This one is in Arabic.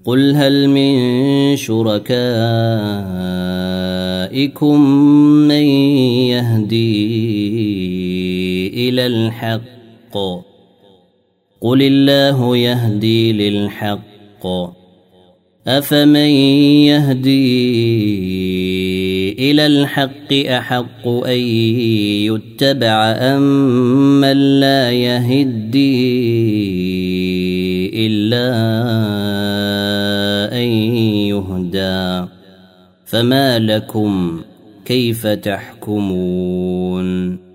قل هل من شركائكم من يهدي إلى الحق قل الله يهدي للحق أفمن يهدي إلى الحق أحق أن يتبع أم من لا يهدي إلا أن يهدى فما لكم كيف تحكمون